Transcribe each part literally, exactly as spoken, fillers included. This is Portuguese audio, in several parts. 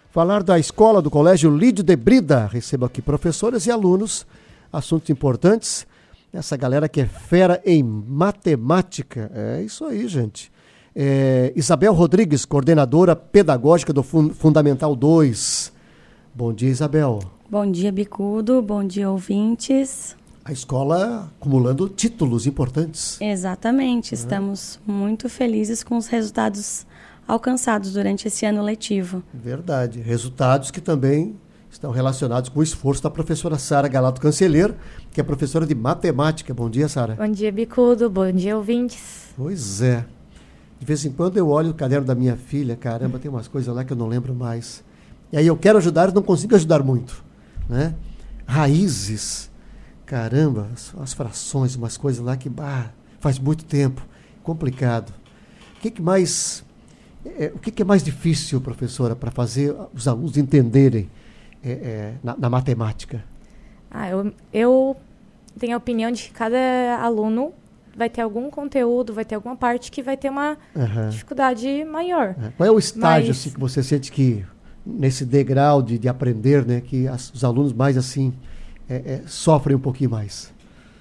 falar da escola do Colégio Lídio de Brida. Recebo aqui professores e alunos, assuntos importantes. Essa galera que é fera em matemática. É isso aí, gente. É, Isabel Rodrigues, coordenadora pedagógica do Fundamental dois. Bom dia, Isabel. Bom dia, Bicudo. Bom dia, ouvintes. A escola acumulando títulos importantes. Exatamente. Uhum. Estamos muito felizes com os resultados alcançados durante esse ano letivo. Verdade. Resultados que também estão relacionados com o esforço da professora Sara Galato Cancelheiro, que é professora de matemática. Bom dia, Sara. Bom dia, Bicudo. Bom dia, ouvintes. Pois é. De vez em quando eu olho o caderno da minha filha, caramba, tem umas coisas lá que eu não lembro mais. E aí eu quero ajudar e não consigo ajudar muito, né? Raízes, caramba, as, as frações, umas coisas lá que bah, faz muito tempo, complicado. O que, que mais, é, o que, que é mais difícil, professora, para fazer os alunos entenderem é, é, na, na matemática? Ah, eu, eu tenho a opinião de que cada aluno vai ter algum conteúdo, vai ter alguma parte que vai ter uma uhum. dificuldade maior. É. Qual é o estágio Mas... assim, que você sente que, nesse degrau de, de aprender, né, que as, os alunos mais assim é, é, sofrem um pouquinho mais?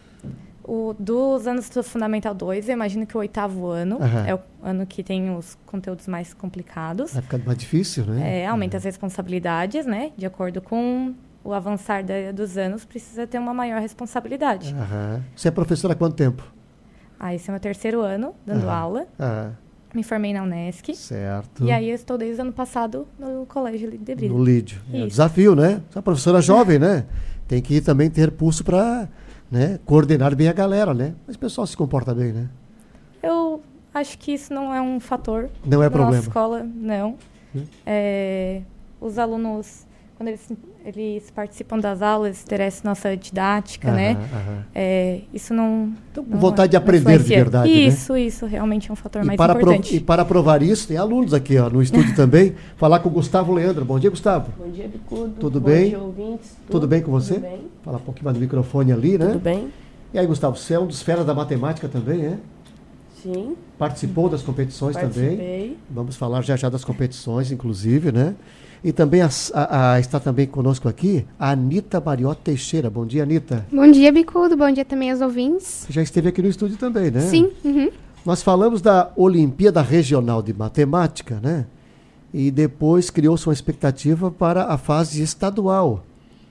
O, dos anos do Fundamental dois, eu imagino que o oitavo ano uhum. é o ano que tem os conteúdos mais complicados. Vai ficando mais difícil, né? É, aumenta uhum. as responsabilidades, né? De acordo com o avançar da, dos anos, precisa ter uma maior responsabilidade. Uhum. Você é professora há quanto tempo? Ah, esse é o meu terceiro ano dando uhum. aula. Uhum. Me formei na Unesc. Certo. E aí eu estou desde o ano passado no Colégio Lídio de Brida. No Lídio. É um desafio, né? Você é uma professora jovem, né? Tem que também ter pulso para, né, coordenar bem a galera, né? Mas o pessoal se comporta bem, né? Eu acho que isso não é um fator. Não é na problema. Nossa escola, não. Hum? É, os alunos, quando eles, eles participam das aulas, interessam nossa didática, aham, né? Aham. É, isso não... Então, não vontade de aprender de verdade, isso, né? Isso, isso realmente é um fator e mais para importante. Pro, e para provar isso, tem alunos aqui ó, no estúdio também. Falar com o Gustavo Leandro. Bom dia, Gustavo. Bom dia, Bicudo. Tudo Bom bem? Bom dia, ouvintes. Tudo, Tudo bem com você? Tudo bem. Falar um pouquinho mais do microfone ali, né? Tudo bem. E aí, Gustavo, você é um dos feras da matemática também, é? Sim. Participou das competições Participei. também. Vamos falar já já das competições, inclusive, né? E também a, a, a, está também conosco aqui a Anita Mariota Teixeira. Bom dia, Anita. Bom dia, Bicudo. Bom dia também aos ouvintes. Você já esteve aqui no estúdio também, né? Sim. Uhum. Nós falamos da Olimpíada Regional de Matemática, né? E depois criou-se uma expectativa para a fase estadual.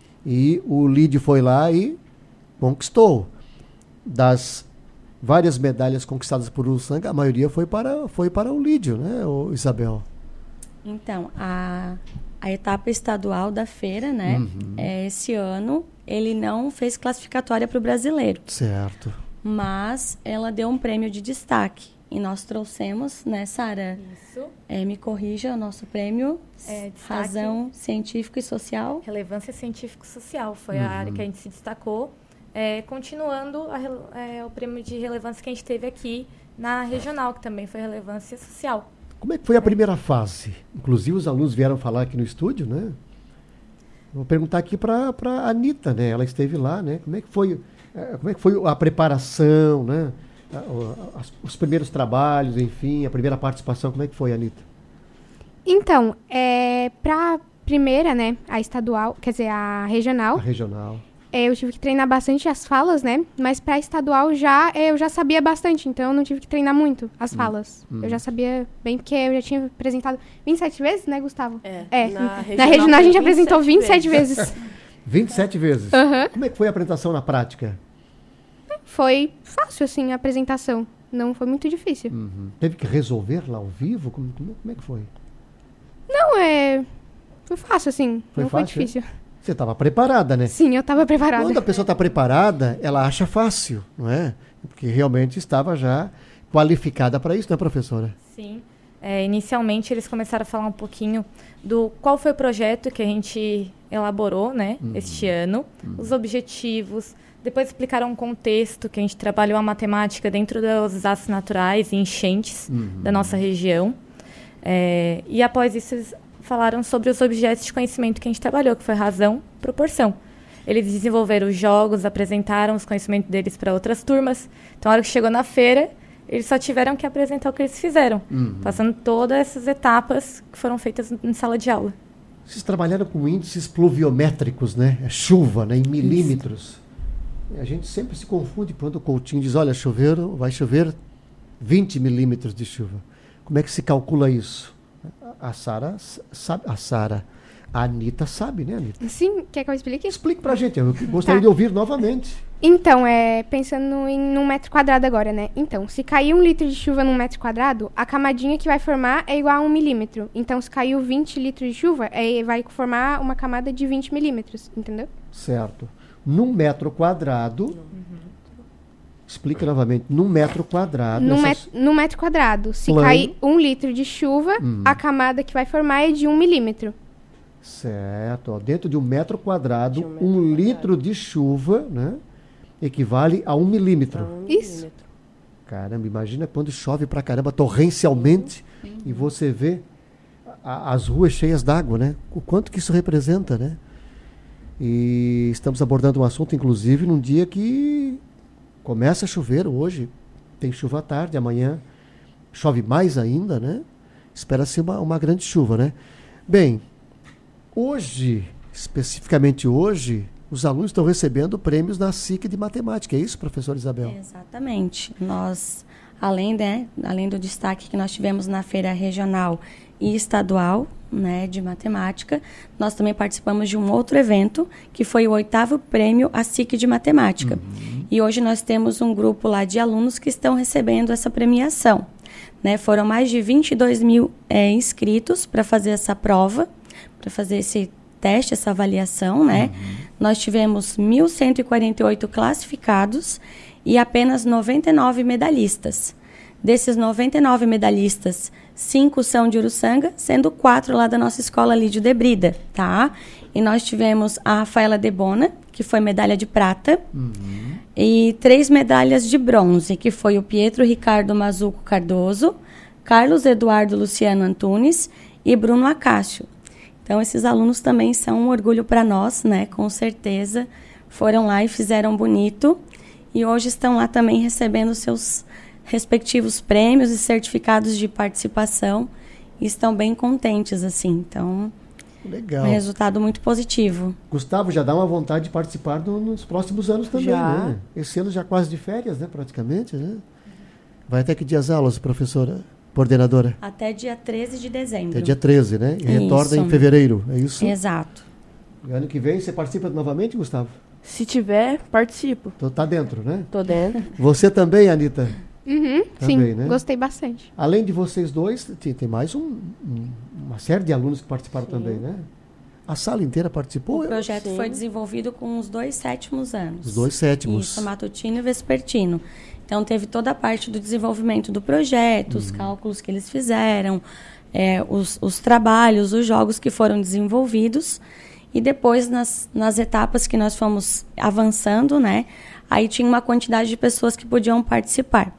E o Lídio foi lá e conquistou. Das várias medalhas conquistadas por Uruçanga, a maioria foi para, foi para o Lídio, né, Isabel? Então, a, a etapa estadual da feira, né, uhum. é, esse ano, ele não fez classificatória para o brasileiro. Certo. Mas ela deu um prêmio de destaque. E nós trouxemos, né, Sara? Isso. É, me corrija, o nosso prêmio, é, destaque, razão científica e social. Relevância científico-social, foi uhum. a área que a gente se destacou. É, continuando a, é, o prêmio de relevância que a gente teve aqui na regional, que também foi relevância social. Como é que foi a primeira fase? Inclusive os alunos vieram falar aqui no estúdio, né? Vou perguntar aqui para a Anita, né? Ela esteve lá, né? Como é que foi, como é que foi a preparação, né? Os primeiros trabalhos, enfim, a primeira participação, como é que foi, Anita? Então, é, para a primeira, né, a estadual, quer dizer, a regional. A regional. Eu tive que treinar bastante as falas, né? Mas para estadual já eu já sabia bastante, então eu não tive que treinar muito as falas. Hum, hum. Eu já sabia bem, porque eu já tinha apresentado vinte e sete vezes, né, Gustavo? É. é. Na, na regional, regional a gente apresentou vinte e sete vezes. vezes. vinte e sete vezes? Uhum. Como é que foi a apresentação na prática? Foi fácil, assim, a apresentação. Não foi muito difícil. Uhum. Teve que resolver lá ao vivo? Como, como, como é que foi? Não, é... Foi fácil, assim. Foi não fácil, foi difícil. É? Você estava preparada, né? Sim, eu estava preparada. Quando a pessoa está preparada, ela acha fácil, não é? Porque realmente estava já qualificada para isso, não é, professora? Sim. É, inicialmente, eles começaram a falar um pouquinho do qual foi o projeto que a gente elaborou, né, uhum. este ano, uhum. os objetivos. Depois explicaram um contexto que a gente trabalhou a matemática dentro dos desastres naturais e enchentes uhum. da nossa região. É, e após isso, eles falaram sobre os objetos de conhecimento que a gente trabalhou, que foi razão, proporção. Eles desenvolveram os jogos, apresentaram os conhecimentos deles para outras turmas. Então, na hora que chegou na feira, eles só tiveram que apresentar o que eles fizeram, uhum. passando todas essas etapas que foram feitas em sala de aula. Vocês trabalharam com índices pluviométricos, né? É chuva, né? Em milímetros. E a gente sempre se confunde quando o Coutinho diz, olha, chover, vai chover vinte milímetros de chuva. Como é que se calcula isso? A Sara sabe, a Sara, a Anitta sabe, né, Anitta? Sim, quer que eu explique? Explique pra gente, eu gostaria Tá. de ouvir novamente. Então, é, pensando em um metro quadrado agora, né? Então, se cair um litro de chuva num metro quadrado, a camadinha que vai formar é igual a um milímetro. Então, se caiu vinte litros de chuva, é, vai formar uma camada de vinte milímetros, entendeu? Certo. Num metro quadrado, explica novamente, num metro quadrado... Num, essas- met, num metro quadrado, se Plano. cair um litro de chuva, Hum. a camada que vai formar é de um milímetro. Certo. Ó, dentro de um metro quadrado, De um metro um quadrado. litro de chuva, né? Equivale a um milímetro. Então, um Isso. milímetro. Caramba, imagina quando chove pra caramba, torrencialmente, e você vê a- as ruas cheias d'água, né? O quanto que isso representa, né? E estamos abordando um assunto, inclusive, num dia que começa a chover hoje. Tem chuva à tarde, amanhã chove mais ainda, né? Espera-se uma, uma grande chuva, né? Bem, hoje, especificamente hoje, os alunos estão recebendo prêmios da S I C de Matemática. É isso, professora Isabel? Exatamente. Nós, além, né, além do destaque que nós tivemos na feira regional e estadual, né, de matemática, nós também participamos de um outro evento, que foi o oitavo prêmio A S I C de Matemática. Uhum. E hoje nós temos um grupo lá de alunos que estão recebendo essa premiação. Né? Foram mais de vinte e dois mil é, inscritos para fazer essa prova, para fazer esse teste, essa avaliação, né? Uhum. Nós tivemos mil cento e quarenta e oito classificados e apenas noventa e nove medalhistas. Desses noventa e nove medalhistas, cinco são de Uruçanga, sendo quatro lá da nossa escola Lídio de Brida, tá? E nós tivemos a Rafaela Debona, que foi medalha de prata, uhum. e três medalhas de bronze, que foi o Pietro Ricardo Mazuco Cardoso, Carlos Eduardo Luciano Antunes e Bruno Acácio. Então, esses alunos também são um orgulho para nós, né? Com certeza. Foram lá e fizeram bonito. E hoje estão lá também recebendo seus respectivos prêmios e certificados de participação. E estão bem contentes, assim. Então, legal. Um resultado muito positivo. Gustavo, já dá uma vontade de participar no, nos próximos anos também, já. né? Esse ano já quase de férias, né? Praticamente, né? Vai até que dias aulas, professora? Coordenadora? Até dia treze de dezembro. Até dia treze, né? E retorna Isso. em fevereiro, é isso? Exato. E ano que vem você participa novamente, Gustavo? Se tiver, participo. Então tá dentro, né? Tô dentro. Você também, Anitta? Uhum, Também, sim, né? gostei bastante. Além de vocês dois, tem, tem mais um, um, uma série de alunos que participaram Sim. também, né? A sala inteira participou? O projeto Sim. foi desenvolvido com os dois sétimos anos. Os dois sétimos. Isso, matutino e vespertino. Então, teve toda a parte do desenvolvimento do projeto, uhum. os cálculos que eles fizeram, é, os, os trabalhos, os jogos que foram desenvolvidos. E depois, nas, nas etapas que nós fomos avançando, né, aí tinha uma quantidade de pessoas que podiam participar.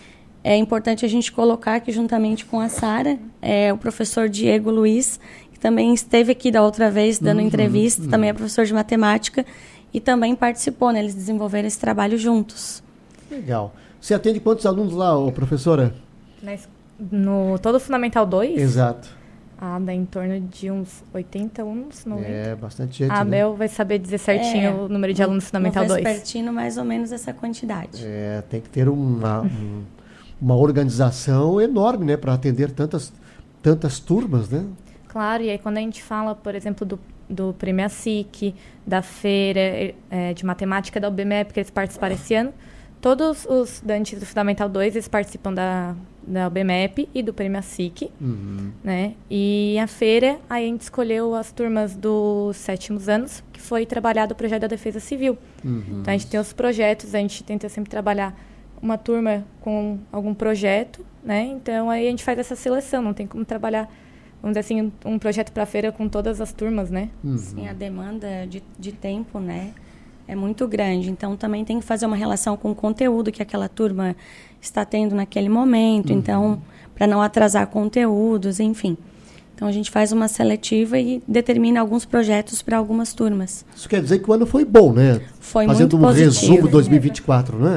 É importante a gente colocar que, juntamente com a Sara, é, o professor Diego Luiz, que também esteve aqui da outra vez dando uhum, entrevista, uhum. também é professor de matemática, e também participou, né, eles desenvolveram esse trabalho juntos. Legal. Você atende quantos alunos lá, ô, professora? Na es- No todo Fundamental dois? Exato. Ah, dá em torno de uns oitenta alunos, noventa. É, bastante gente, A né? Abel vai saber dizer certinho É, o número de alunos Fundamental no dois. vespertino, mais ou menos essa quantidade. É, tem que ter uma, um, uma organização enorme, né? Para atender tantas, tantas turmas, né? Claro, e aí quando a gente fala, por exemplo, do, do Prêmio A S I C, da feira é, de matemática da U B M E P, que eles participaram esse ano, todos os estudantes do Fundamental dois, eles participam da, da U B M E P e do Prêmio A S I C, Uhum. né? E a feira, aí a gente escolheu as turmas dos sétimos anos, que foi trabalhado o projeto da Defesa Civil. Uhum. Então, a gente tem os projetos, a gente tenta sempre trabalhar uma turma com algum projeto, né? Então, aí a gente faz essa seleção, não tem como trabalhar, vamos dizer assim, um projeto para a feira com todas as turmas, né? Uhum. Sim, a demanda de, de tempo, né, é muito grande. Então, também tem que fazer uma relação com o conteúdo que aquela turma está tendo naquele momento. Uhum. Então, para não atrasar conteúdos, enfim. Então, a gente faz uma seletiva e determina alguns projetos para algumas turmas. Isso quer dizer que o ano foi bom, né? Foi Fazendo muito um positivo. resumo dois mil e vinte e quatro, não é?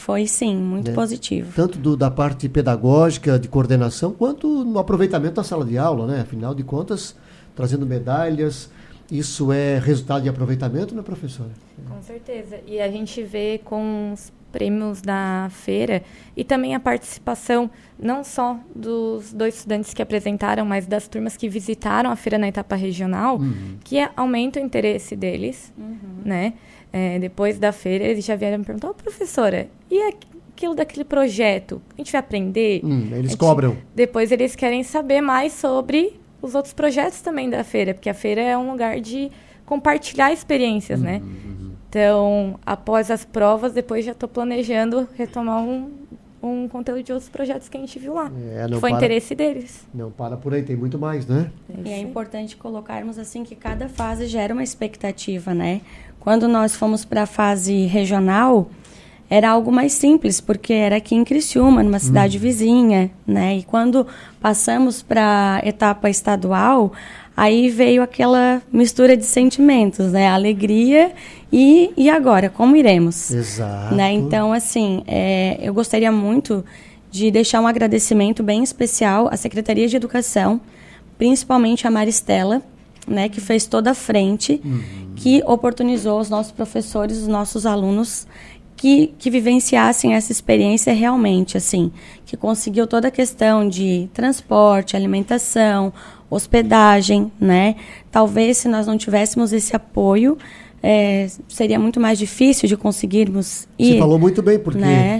Foi, sim, muito né? positivo. Tanto do, da parte pedagógica, de coordenação, quanto no aproveitamento da sala de aula, né? Afinal de contas, trazendo medalhas, isso é resultado de aproveitamento, né, professora? Com certeza. E a gente vê com os prêmios da feira e também a participação não só dos dois estudantes que apresentaram, mas das turmas que visitaram a feira na etapa regional, Uhum. que aumenta o interesse deles, Uhum. né? É, depois da feira, eles já vieram me perguntar, oh, professora, e aquilo daquele projeto? A gente vai aprender? Hum, eles gente, cobram. Depois eles querem saber mais sobre os outros projetos também da feira, porque a feira é um lugar de compartilhar experiências, Uhum, né? uhum. Então, após as provas, depois já estou planejando retomar um, um conteúdo de outros projetos que a gente viu lá. É, não Foi para- interesse deles. Não para por aí, tem muito mais, né? E é importante colocarmos assim que cada fase gera uma expectativa, né? Quando nós fomos para a fase regional, era algo mais simples, porque era aqui em Criciúma, numa cidade vizinha, né? E quando passamos para a etapa estadual, aí veio aquela mistura de sentimentos, né? Alegria e, e agora, como iremos? Exato. Né? Então, assim, é, eu gostaria muito de deixar um agradecimento bem especial à Secretaria de Educação, principalmente a Maristela, né, que fez toda a frente, Uhum. que oportunizou os nossos professores, os nossos alunos, que, que vivenciassem essa experiência realmente, assim, que conseguiu toda a questão de transporte, alimentação, hospedagem, né? Talvez se nós não tivéssemos esse apoio, é, seria muito mais difícil de conseguirmos ir. Você falou muito bem, porque né?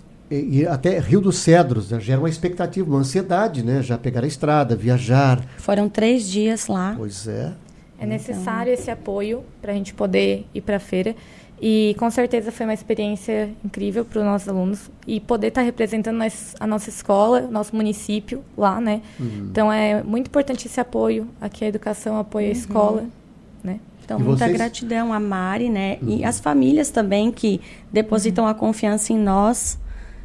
e, e até Rio dos Cedros já gera uma expectativa, uma ansiedade, né? Já pegar a estrada, viajar. Foram três dias lá. Pois é. É necessário esse apoio para a gente poder ir para a feira. E, com certeza, foi uma experiência incrível para os nossos alunos. E poder estar representando nós, a nossa escola, o nosso município lá, né? Uhum. Então, é muito importante esse apoio. Aqui a educação apoia a escola, né? Então, E muita vocês? gratidão a Mari, né? E as famílias também que depositam a confiança em nós,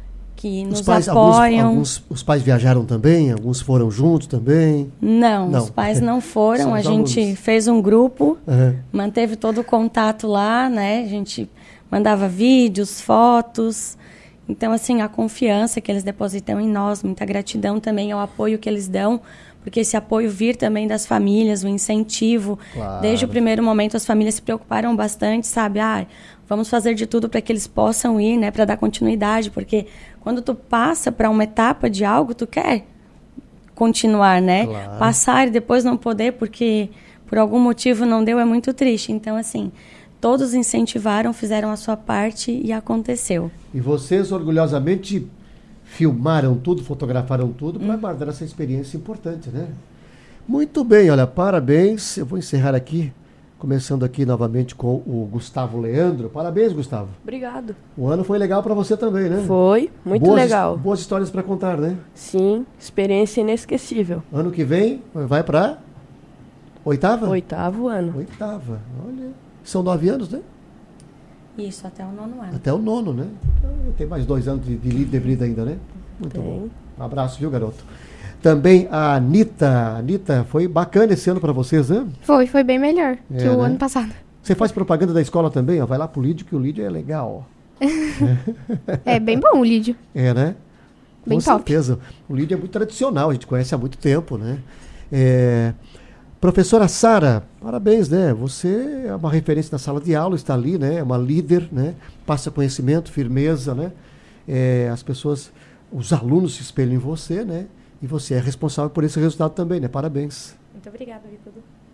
que Os nos pais, alguns, apoiam. alguns, os pais viajaram também, alguns foram juntos também. Não, Não. os pais não foram. São A os gente alunos. fez um grupo, Aham. manteve todo o contato lá, né? A gente mandava vídeos, fotos. Então, assim, a confiança que eles depositam em nós, muita gratidão também ao apoio que eles dão, porque esse apoio vir também das famílias, o incentivo. Claro. Desde o primeiro momento, as famílias se preocuparam bastante, sabe? Ah, vamos fazer de tudo para que eles possam ir, né? Para dar continuidade, porque quando tu passa para uma etapa de algo, tu quer continuar, né? Claro. Passar e depois não poder, porque por algum motivo não deu, é muito triste. Então, assim, todos incentivaram, fizeram a sua parte e aconteceu. E vocês orgulhosamente filmaram tudo, fotografaram tudo para guardar essa experiência importante, né? Muito bem, olha, parabéns. Eu vou encerrar aqui, começando aqui novamente com o Gustavo Leandro. Parabéns, Gustavo. Obrigado. O ano foi legal para você também, né? Foi, muito boas, legal. Boas histórias para contar, né? Sim, experiência inesquecível. Ano que vem vai para oitava? Oitavo ano. Oitava. Olha, são nove anos, né? Isso, até o nono ano. Até o nono, né? Então, tem mais dois anos de, de de vida ainda, né? Muito Tem. bom. Um abraço, viu, garoto? Também a Anitta. Anitta, foi bacana esse ano para vocês, né? Foi, foi bem melhor que É, o né? ano passado. Você faz propaganda da escola também, ó. Vai lá pro Lídio, que o Lídio é legal, ó. É bem bom o Lídio. É, né? Com Bem top. certeza. O Lídio é muito tradicional, a gente conhece há muito tempo, né? É, professora Sara, parabéns, né? Você é uma referência na sala de aula, está ali, né? É uma líder, né? Passa conhecimento, firmeza, né? É, as pessoas, os alunos se espelham em você, né? E você é responsável por esse resultado também, né? Parabéns. Muito obrigada, Vitor.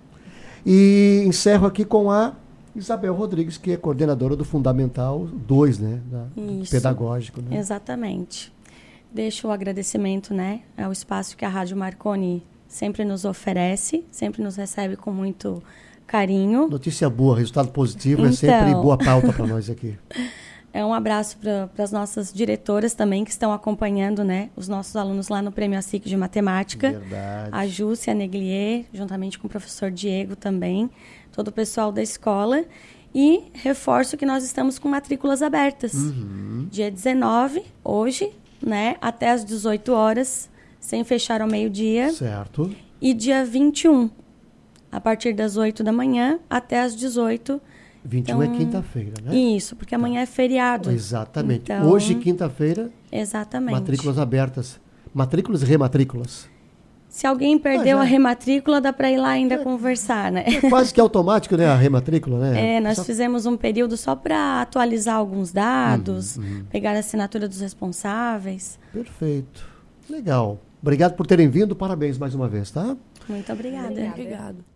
E encerro aqui com a Isabel Rodrigues, que é coordenadora do Fundamental dois, né? Da, Isso. pedagógico, né? Exatamente. Deixo o agradecimento, né, ao espaço que a Rádio Marconi sempre nos oferece, sempre nos recebe com muito carinho. Notícia boa, resultado positivo é Então. sempre boa pauta para nós aqui. É um abraço para as nossas diretoras também que estão acompanhando, né, os nossos alunos lá no Prêmio A S I C de Matemática. Verdade. A Júcia Neglier, juntamente com o professor Diego também, todo o pessoal da escola. E reforço que nós estamos com matrículas abertas. Uhum. Dia dezenove, hoje, né, até às dezoito horas, sem fechar ao meio-dia. Certo. E dia vinte e um, a partir das oito da manhã até às dezoito, vinte e um Então, é quinta-feira, né? Isso, porque amanhã é feriado. Exatamente. Então, Hoje, quinta-feira, exatamente. matrículas abertas. Matrículas e rematrículas. Se alguém perdeu Ah, já. a rematrícula, dá para ir lá ainda conversar, né? É quase que automático, né? A rematrícula, né? É, nós Só- fizemos um período só para atualizar alguns dados, Uhum, pegar a assinatura dos responsáveis. Perfeito. Legal. Obrigado por terem vindo. Parabéns mais uma vez, tá? Muito obrigada. Obrigada. Obrigado.